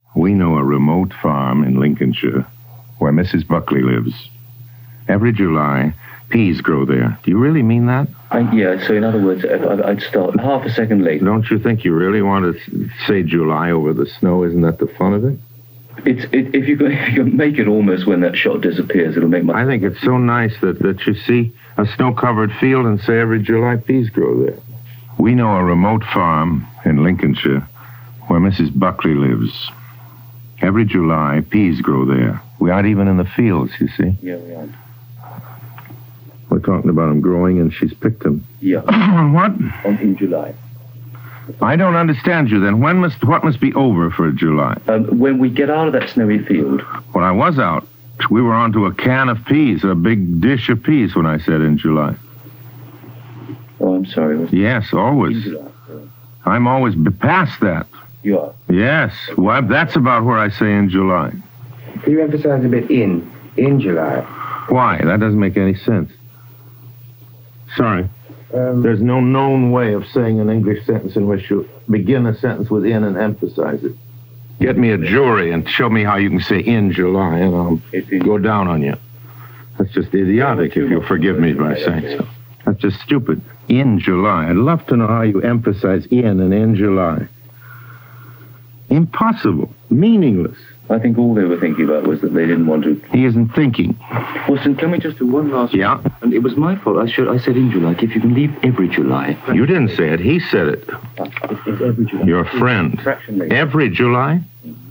We know a remote farm in Lincolnshire where Mrs. Buckley lives. Every July, peas grow there. Do you really mean that? Yeah, so in other words, I'd start half a second late. Don't you think you really want to say July over the snow? Isn't that the fun of it? If you can make it almost when that shot disappears, it'll make my... I think it's so nice that you see a snow-covered field and say every July peas grow there. We know a remote farm in Lincolnshire where Mrs. Buckley lives. Every July, peas grow there. We aren't even in the fields, you see. Yeah, we aren't. We're talking about them growing, and she's picked them. Yeah. What? In July. I don't understand you, then. What must be over for July? When we get out of that snowy field. When I was out, we were onto a can of peas, a big dish of peas when I said in July. Oh, I'm sorry. Yes, always. In July. I'm always past that. You are? Yes. Well, that's about where I say in July. Can you emphasize a bit in July? Why? That doesn't make any sense. Sorry. There's no known way of saying an English sentence in which you begin a sentence with in and emphasize it. Get me a jury and show me how you can say in July, and I'll go down on you. That's just idiotic, if you'll forgive me by saying so. That's just stupid. In July. I'd love to know how you emphasize in and in July. Impossible. Meaningless. I think all they were thinking about was that they didn't want to... He isn't thinking. Wilson, can we just do one last... Yeah? And it was my fault. I said in July, if you can leave every July... You didn't say it. He said it. It's every July. Your friend. Every July?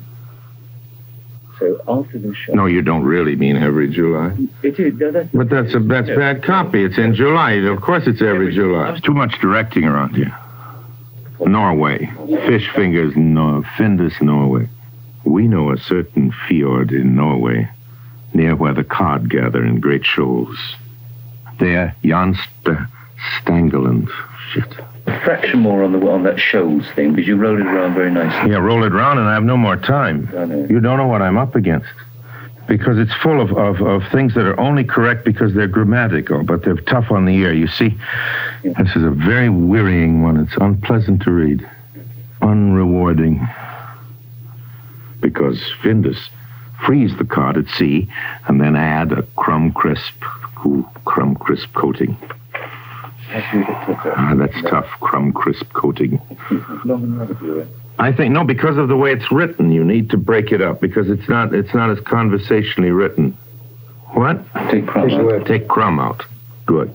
So after the show... No, you don't really mean every July. It is. But that's bad copy. It's in July. Of course it's every July. There's too much directing around here. Norway. Fish fingers, Findus, Norway. We know a certain fjord in Norway, near where the cod gather in great shoals. There, Jan Stangeland. Shit. A fraction more on that shoals thing, because you rolled it around very nicely. Yeah, roll it around and I have no more time. I know. You don't know what I'm up against. Because it's full of things that are only correct because they're grammatical, but they're tough on the ear. You see, This is a very wearying one. It's unpleasant to read. Unrewarding. Because Findus freeze the cod at sea and then add a crumb crisp coating. That's tough, crumb crisp coating. I think, no, because of the way it's written, you need to break it up because it's not as conversationally written. What? Take crumb out. Take crumb out. Good.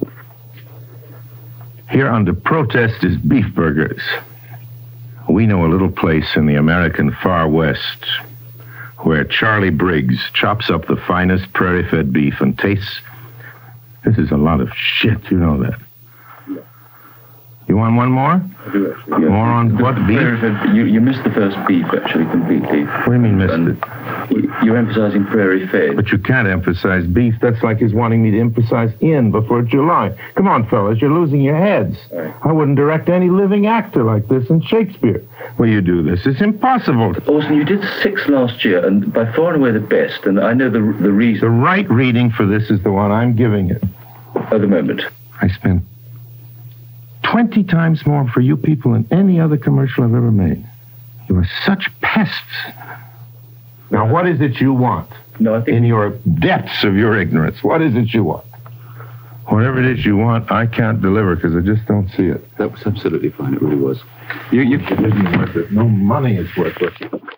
Here under protest is beef burgers. We know a little place in the American far west where Charlie Briggs chops up the finest prairie-fed beef and tastes... This is a lot of shit, you know that. You want one more? I do, actually. Yeah. More on what, beef? You missed the first beef, actually, completely. What do you mean missed it? You're emphasizing prairie-fed. But you can't emphasize beef. That's like his wanting me to emphasize in before July. Come on, fellas, you're losing your heads. Right. I wouldn't direct any living actor like this in Shakespeare. Will you do this? It's impossible. Orson, you did 6 last year, and by far and away the best, and I know the reason. The right reading for this is the one I'm giving it. At the moment. I spent 20 times more for you people than any other commercial I've ever made. You are such pests. Now, what is it you want? No, I think... In your depths of your ignorance, what is it you want? Whatever it is you want, I can't deliver because I just don't see it. That was absolutely fine. It really was. You isn't worth it. No money is worth it.